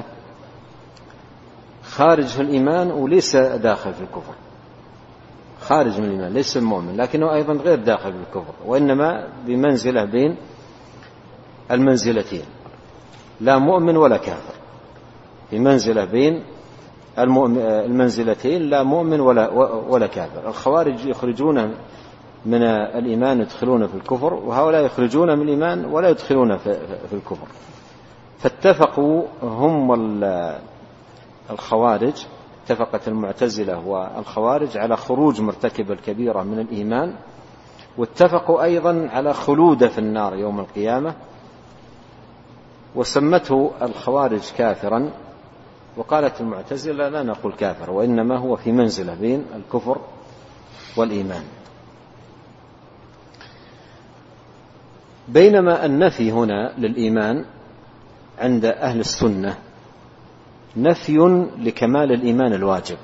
خارج في الإيمان وليس داخل في الكفر، خارج من الإيمان ليس المؤمن لكنه أيضا غير داخل في الكفر، وإنما بمنزلة بين المنزلتين، لا مؤمن ولا كافر، بمنزلة بين المنزلتين، لا مؤمن ولا ولا كافر. الخوارج يخرجون من الإيمان يدخلون في الكفر، وهؤلاء يخرجون من الإيمان ولا يدخلون في الكفر. فاتفقوا هم الخوارج، اتفقت المعتزلة والخوارج على خروج مرتكب الكبيرة من الإيمان، واتفقوا أيضا على خلوده في النار يوم القيامة، وسمته الخوارج كافرا، وقالت المعتزلة لا نقول كافر، وإنما هو في منزلة بين الكفر والإيمان. بينما النفي هنا للإيمان عند أهل السنة نفي لكمال الإيمان الواجب،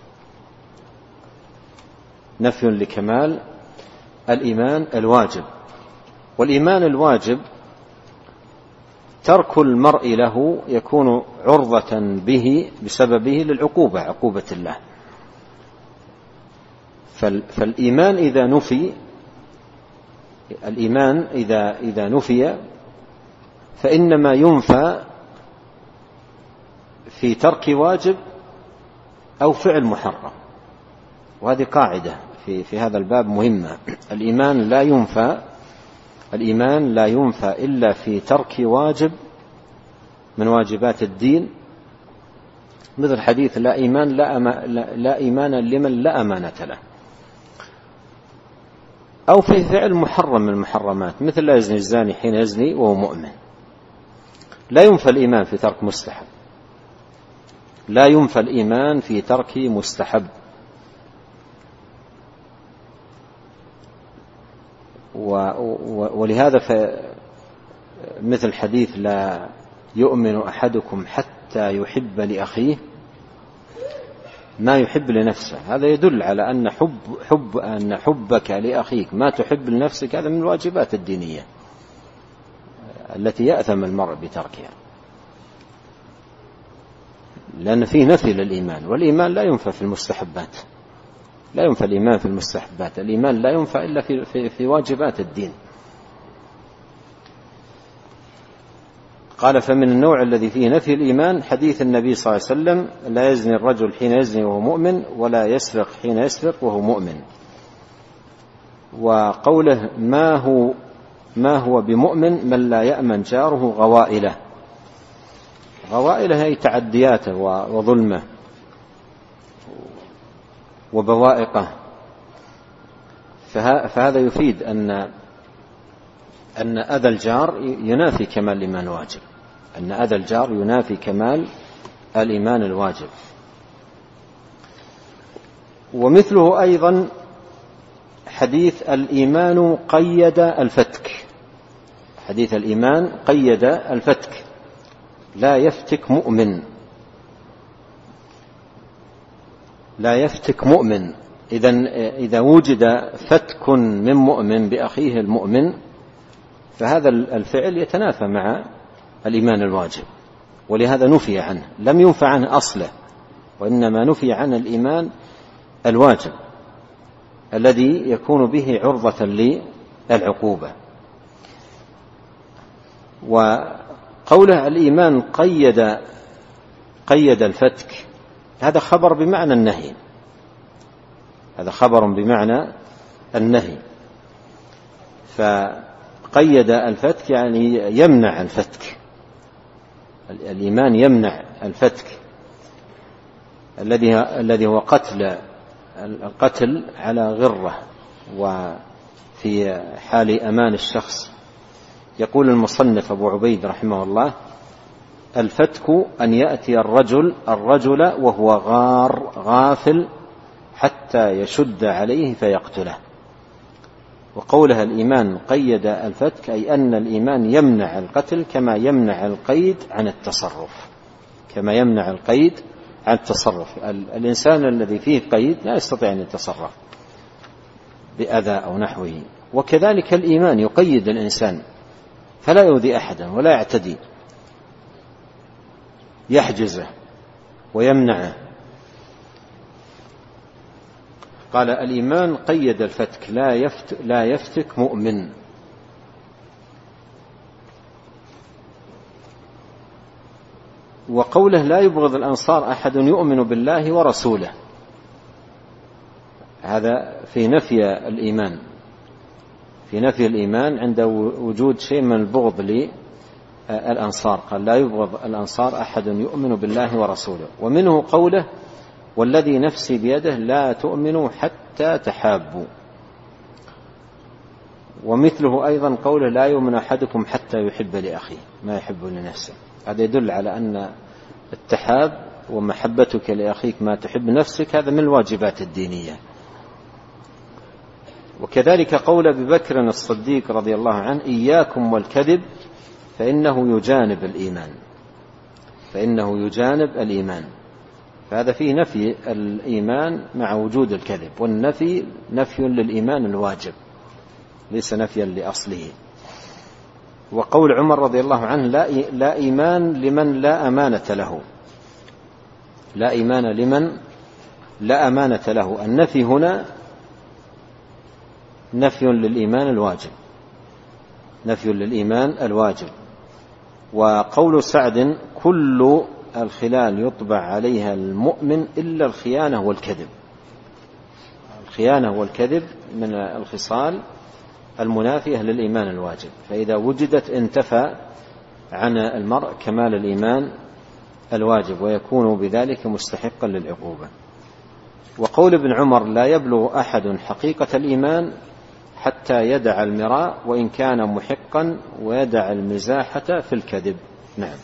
نفي لكمال الإيمان الواجب. والإيمان الواجب ترك المرء له يكون عرضة به بسببه للعقوبة، عقوبة الله. فالإيمان إذا نفي، الإيمان إذا إذا نفي فإنما ينفى في ترك واجب أو فعل محرم، وهذه قاعدة في في هذا الباب مهمة. الإيمان لا ينفى، الإيمان لا ينفى إلا في ترك واجب من واجبات الدين، مثل حديث لا إيمان لا, أما لا إيمان لمن لا أمانة له، أو في فعل محرم من المحرمات، مثل لا يزني الزاني حين يزني وهو مؤمن. لا ينفى الإيمان في ترك مستحب، لا ينفى الإيمان في ترك مستحب. ولهذا مثل حديث لا يؤمن أحدكم حتى يحب لأخيه ما يحب لنفسه، هذا يدل على أن حب حب أن حبك لأخيك ما تحب لنفسك هذا من الواجبات الدينية التي يأثم المرء بتركها، لأن فيه نفي للإيمان، والإيمان لا ينفى في المستحبات، لا ينفى الإيمان في المستحبات، الإيمان لا ينفى إلا في, في, في واجبات الدين. قال فمن النوع الذي فيه نفي الإيمان حديث النبي صلى الله عليه وسلم لا يزني الرجل حين يزني وهو مؤمن ولا يسرق حين يسرق وهو مؤمن، وقوله ما هو ما هو بمؤمن من لا يأمن جاره غوائله، غوائله هي تعدياته وظلمه وبوائقه. فهذا يفيد أن أن أذى الجار ينافي كمال الإيمان الواجب، أن أذى الجار ينافي كمال الإيمان الواجب. ومثله أيضا حديث الإيمان قيد الفتك، حديث الإيمان قيد الفتك، لا يفتك مؤمن، لا يفتك مؤمن. إذن إذا وجد فتك من مؤمن بأخيه المؤمن فهذا الفعل يتنافى مع الإيمان الواجب، ولهذا نفي عنه، لم ينفع عنه أصله، وإنما نفي عنه الإيمان الواجب الذي يكون به عرضة للعقوبة. وقوله الإيمان قيد قيد الفتك، هذا خبر بمعنى النهي، هذا خبر بمعنى النهي. فقيد الفتك يعني يمنع الفتك، الإيمان يمنع الفتك الذي الذي هو قتل القتل على غرة وفي حال أمان الشخص. يقول المصنف أبو عبيد رحمه الله: الفتك أن يأتي الرجل الرجل وهو غار غافل حتى يشد عليه فيقتله. وقولها الإيمان قيد الفتك أي أن الإيمان يمنع القتل كما يمنع القيد عن التصرف، كما يمنع القيد عن التصرف. الإنسان الذي فيه قيد لا يستطيع أن يتصرف بأذى أو نحوه، وكذلك الإيمان يقيد الإنسان فلا يؤذي أحدا ولا يعتدي، يحجزه ويمنعه. قال الإيمان قيد الفتك، لا يفتك, لا يفتك مؤمن. وقوله لا يبغض الأنصار أحد يؤمن بالله ورسوله، هذا في نفي الإيمان، في نفي الإيمان عند وجود شيء من البغض للأنصار. قال لا يبغض الأنصار أحد يؤمن بالله ورسوله. ومنه قوله والذي نفسي بيده لا تؤمنوا حتى تحابوا. ومثله أيضا قوله لا يؤمن أحدكم حتى يحب لأخيه ما يحب لنفسه. هذا يدل على أن التحاب ومحبتك لأخيك ما تحب نفسك هذا من الواجبات الدينية. وكذلك قول أبي بكر الصديق رضي الله عنه إياكم والكذب فإنه يجانب الإيمان، فإنه يجانب الإيمان. فهذا فيه نفي الإيمان مع وجود الكذب، والنفي نفي للإيمان الواجب ليس نفيا لأصله. وقول عمر رضي الله عنه لا, لا إيمان لمن لا أمانة له، لا إيمان لمن لا أمانة له. النفي هنا نفي للإيمان الواجب، نفي للإيمان الواجب. وقول سعد كل الخلال يطبع عليها المؤمن إلا الخيانة والكذب. الخيانة والكذب من الخصال المنافية للإيمان الواجب، فإذا وجدت انتفى عن المرء كمال الإيمان الواجب ويكون بذلك مستحقا للعقوبة. وقول ابن عمر لا يبلغ أحد حقيقة الإيمان حتى يدع المراء وإن كان محقا ويدع المزاحة في الكذب. نعم.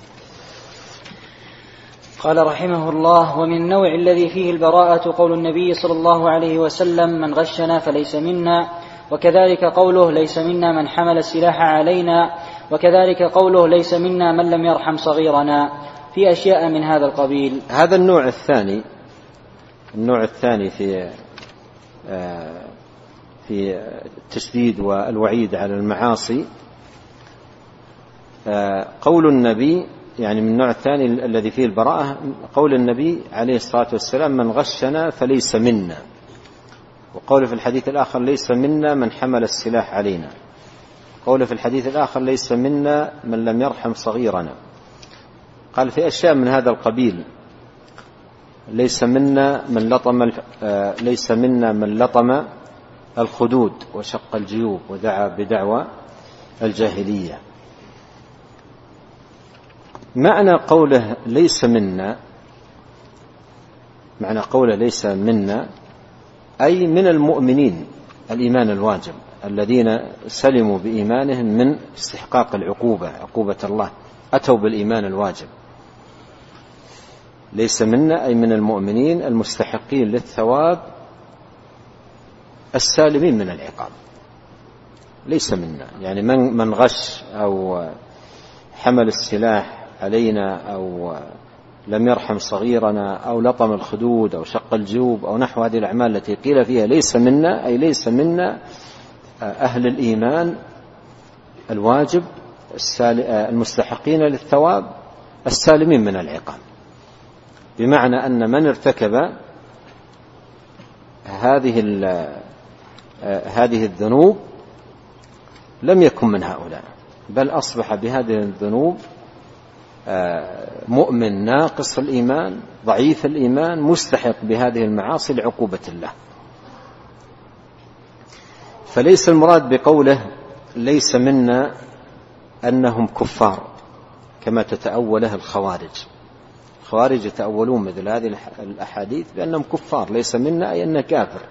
قال رحمه الله ومن النوع الذي فيه البراءة قول النبي صلى الله عليه وسلم من غشنا فليس منا، وكذلك قوله ليس منا من حمل السلاح علينا، وكذلك قوله ليس منا من لم يرحم صغيرنا، في أشياء من هذا القبيل. هذا النوع الثاني، النوع الثاني في في التشديد والوعيد على المعاصي قول النبي، يعني من النوع الثاني الذي فيه البراءة قول النبي عليه الصلاة والسلام من غشنا فليس منا، وقوله في الحديث الآخر ليس منا من حمل السلاح علينا، قوله في الحديث الآخر ليس منا من لم يرحم صغيرنا. قال في أشياء من هذا القبيل ليس منا من لطم ليس منا من لطم الخدود وشق الجيوب ودعا بدعوى الجاهلية. معنى قوله ليس منا، معنى قوله ليس منا أي من المؤمنين الإيمان الواجب الذين سلموا بإيمانهم من استحقاق العقوبة، عقوبة الله، أتوا بالإيمان الواجب. ليس منا أي من المؤمنين المستحقين للثواب السالمين من العقاب. ليس منا. يعني من من غش أو حمل السلاح علينا أو لم يرحم صغيرنا أو لطم الخدود أو شق الجيوب أو نحو هذه الأعمال التي قيل فيها ليس منا، أي ليس منا أهل الإيمان الواجب المستحقين للثواب السالمين من العقاب. بمعنى أن من ارتكب هذه هذه الذنوب لم يكن من هؤلاء، بل أصبح بهذه الذنوب مؤمن ناقص الإيمان ضعيف الإيمان مستحق بهذه المعاصي لعقوبة الله. فليس المراد بقوله ليس منا أنهم كفار كما تتأوله الخوارج. الخوارج يتأولون مثل هذه الأحاديث بأنهم كفار، ليس منا أي أنه كافر.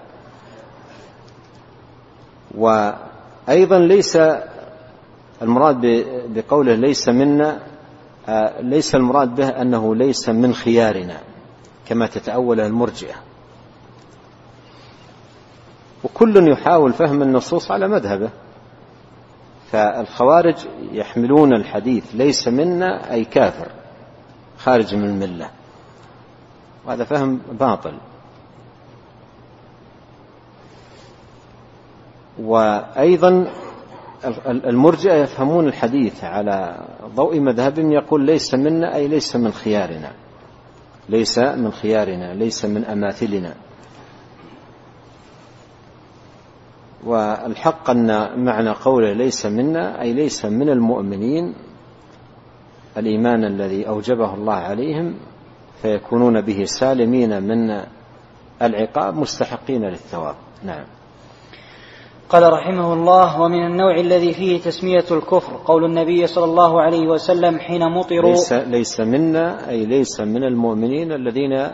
وأيضا ليس المراد بقوله ليس منا ليس المراد به أنه ليس من خيارنا كما تتأوله المرجئة. وكل يحاول فهم النصوص على مذهبه. فالخوارج يحملون الحديث ليس منا أي كافر خارج من الملة، وهذا فهم باطل. وأيضا المرجئة يفهمون الحديث على ضوء مذهبهم، يقول ليس منا أي ليس من خيارنا، ليس من خيارنا، ليس من أماثلنا. والحق أن معنى قوله ليس منا أي ليس من المؤمنين الإيمان الذي أوجبه الله عليهم فيكونون به سالمين من العقاب مستحقين للثواب. نعم. قال رحمه الله: ومن النوع الذي فيه تسمية الكفر قول النبي صلى الله عليه وسلم حين مطروا ليس, ليس منا أي ليس من المؤمنين الذين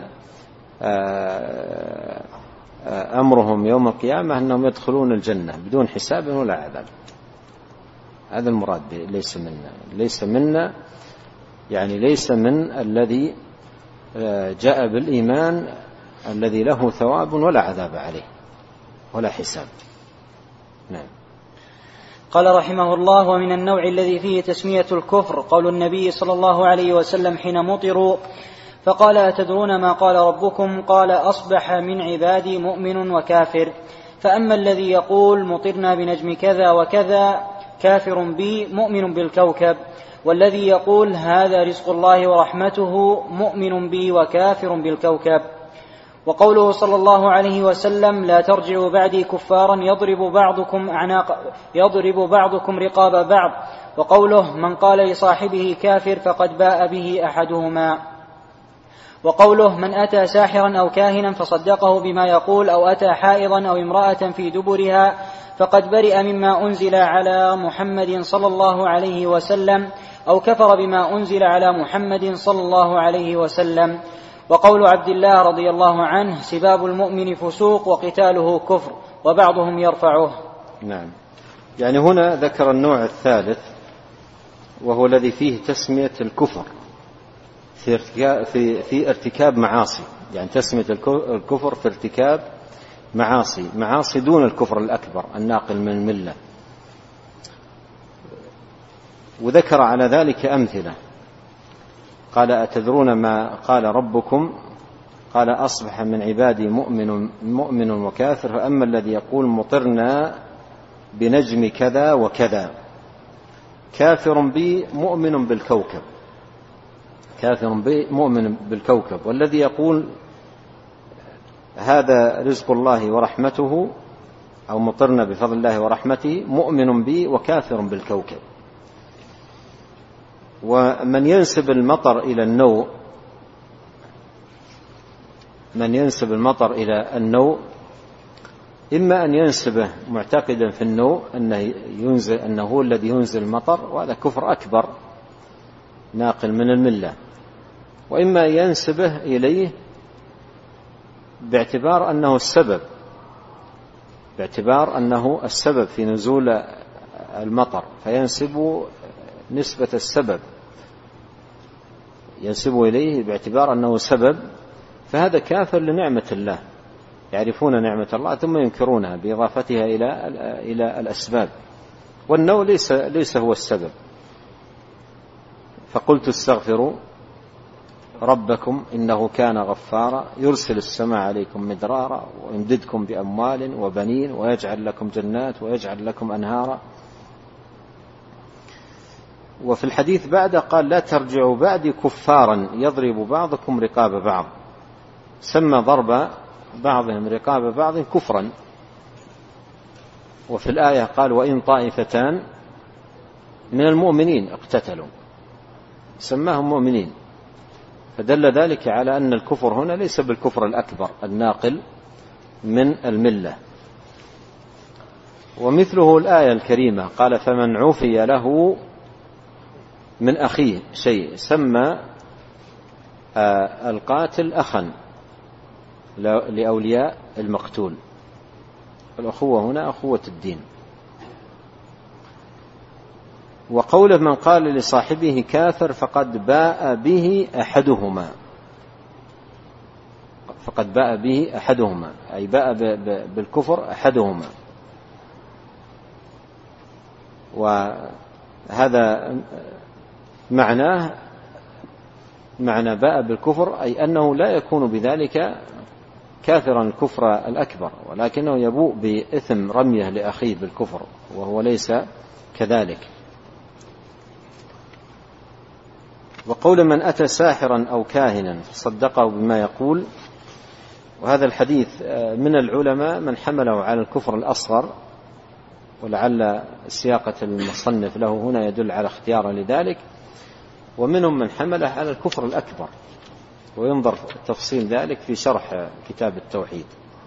أمرهم يوم القيامة أنهم يدخلون الجنة بدون حساب ولا عذاب. هذا المراد ليس منا. ليس منا يعني ليس من الذي جاء بالإيمان الذي له ثواب ولا عذاب عليه ولا حساب. نعم. قال رحمه الله: ومن النوع الذي فيه تسمية الكفر قول النبي صلى الله عليه وسلم حين مطروا فقال: أتدرون ما قال ربكم؟ قال: أصبح من عبادي مؤمن وكافر. فأما الذي يقول مطرنا بنجم كذا وكذا كافر بي مؤمن بالكوكب، والذي يقول هذا رزق الله ورحمته مؤمن بي وكافر بالكوكب. وقوله صلى الله عليه وسلم: لا ترجعوا بعدي كفارا يضرب بعضكم أعناق يضرب بعضكم رقاب بعض. وقوله: من قال لصاحبه كافر فقد باء به أحدهما. وقوله: من أتى ساحرا أو كاهنا فصدقه بما يقول أو أتى حائضا أو امرأة في دبرها فقد برئ مما أنزل على محمد صلى الله عليه وسلم أو كفر بما أنزل على محمد صلى الله عليه وسلم. وقول عبد الله رضي الله عنه: سباب المؤمن فسوق وقتاله كفر، وبعضهم يرفعه. نعم. يعني هنا ذكر النوع الثالث وهو الذي فيه تسمية الكفر في ارتكاب, في, في ارتكاب معاصي. يعني تسمية الكفر في ارتكاب معاصي معاصي دون الكفر الأكبر الناقل من الملة. وذكر على ذلك أمثلة. قال: أتدرون ما قال ربكم؟ قال: أصبح من عبادي مؤمن مؤمن وكافر. فأما الذي يقول مطرنا بنجم كذا وكذا كافر بي مؤمن بالكوكب كافر بي مؤمن بالكوكب. والذي يقول هذا رزق الله ورحمته أو مطرنا بفضل الله ورحمته مؤمن بي وكافر بالكوكب. ومن ينسب المطر إلى النوء من ينسب المطر إلى النوء إما أن ينسبه معتقدا في النوء أنه, ينزل أنه هو الذي ينزل المطر، وهذا كفر أكبر ناقل من الملة، وإما ينسبه إليه باعتبار أنه السبب باعتبار أنه السبب في نزول المطر، فينسب نسبة السبب ينسب إليه باعتبار أنه سبب، فهذا كافر لنعمة الله. يعرفون نعمة الله ثم ينكرونها بإضافتها إلى إلى الأسباب. والنوع ليس, ليس هو السبب. فقلت استغفروا ربكم إنه كان غفارا يرسل السماء عليكم مدرارا ويمددكم بأموال وبنين ويجعل لكم جنات ويجعل لكم أنهارا. وفي الحديث بعد قال لا ترجعوا بعدي كفارا يضرب بعضكم رقاب بعض، سمى ضرب بعضهم رقاب بعض كفرا. وفي الآية قال وإن طائفتان من المؤمنين اقتتلوا، سماهم مؤمنين، فدل ذلك على أن الكفر هنا ليس بالكفر الأكبر الناقل من الملة. ومثله الآية الكريمة قال فمن عفي له من أخيه شيء، سمى القاتل أخا لأولياء المقتول. الأخوة هنا أخوة الدين. وقوله من قال لصاحبه كافر فقد باء به أحدهما، فقد باء به أحدهما أي باء بالكفر أحدهما. وهذا معناه معنى باء بالكفر أي أنه لا يكون بذلك كافرا الكفر الأكبر، ولكنه يبوء بإثم رميه لأخيه بالكفر وهو ليس كذلك. وقول من أتى ساحرا أو كاهنا فصدقه بما يقول، وهذا الحديث من العلماء من حمله على الكفر الأصغر، ولعل سياقة المصنف له هنا يدل على اختياره لذلك، ومنهم من حمله على الكفر الأكبر، وينظر تفصيل ذلك في شرح كتاب التوحيد.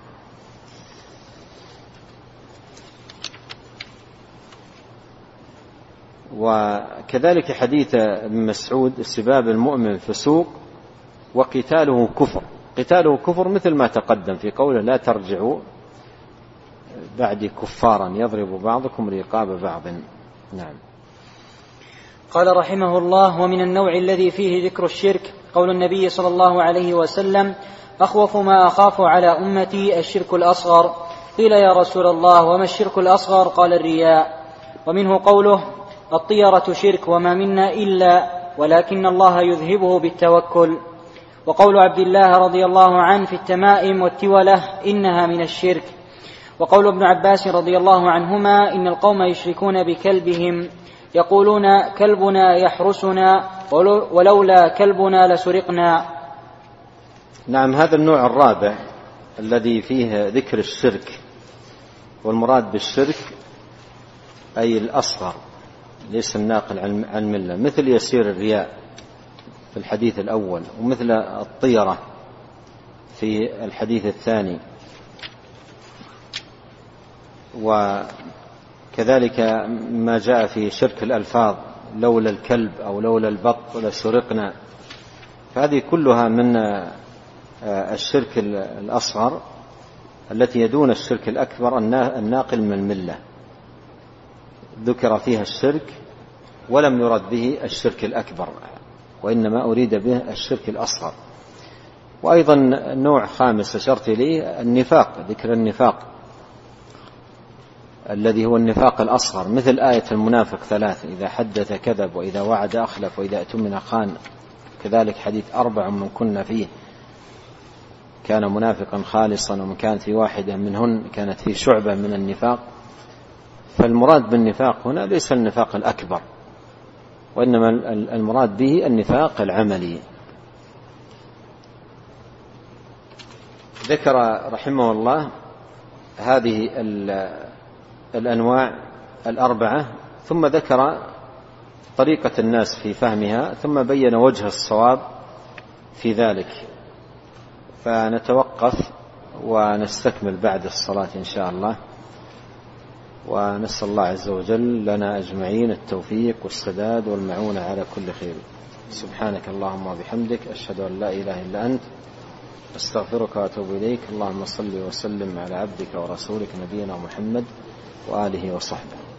وكذلك حديث ابن مسعود سباب المؤمن فسوق وقتاله كفر، قتاله كفر مثل ما تقدم في قوله لا ترجعوا بعد كفارا يضرب بعضكم رقاب بعض. نعم. قال رحمه الله ومن النوع الذي فيه ذكر الشرك قول النبي صلى الله عليه وسلم أخوف ما أخاف على أمتي الشرك الأصغر. قيل يا رسول الله وما الشرك الأصغر؟ قال الرياء. ومنه قوله الطيرة شرك وما منا إلا ولكن الله يذهبه بالتوكل. وقول عبد الله رضي الله عنه في التمائم والتولة إنها من الشرك. وقول ابن عباس رضي الله عنهما إن القوم يشركون بكلبهم يقولون كلبنا يحرسنا ولولا كلبنا لسرقنا. نعم. هذا النوع الرابع الذي فيه ذكر الشرك، والمراد بالشرك أي الأصغر ليس الناقل عن الملة، مثل يسير الرياء في الحديث الأول، ومثل الطيرة في الحديث الثاني، وكذلك ما جاء في شرك الألفاظ لولا الكلب أو لولا البط لسرقنا. فهذه كلها من الشرك الأصغر التي يدون الشرك الأكبر الناقل من الملة، ذكر فيها الشرك ولم يرد به الشرك الأكبر، وإنما أريد به الشرك الأصغر. وأيضا نوع خامس أشرت إليه النفاق، ذكر النفاق الذي هو النفاق الأصغر، مثل آية المنافق ثلاث إذا حدث كذب وإذا وعد أخلف وإذا اؤتمن خان. كذلك حديث أربع من كنا فيه كان منافقا خالصا، ومن كانت في واحدة منهن كانت في شعبة من النفاق. فالمراد بالنفاق هنا ليس النفاق الأكبر، وإنما المراد به النفاق العملي. ذكر رحمه الله هذه الأنواع الأربعة، ثم ذكر طريقة الناس في فهمها، ثم بين وجه الصواب في ذلك. فنتوقف ونستكمل بعد الصلاة إن شاء الله، ونسأل الله عز وجل لنا أجمعين التوفيق والسداد والمعونة على كل خير. سبحانك اللهم وبحمدك أشهد أن لا إله إلا أنت أستغفرك وأتوب إليك. اللهم صل وسلم على عبدك ورسولك نبينا محمد وآله وصحبه.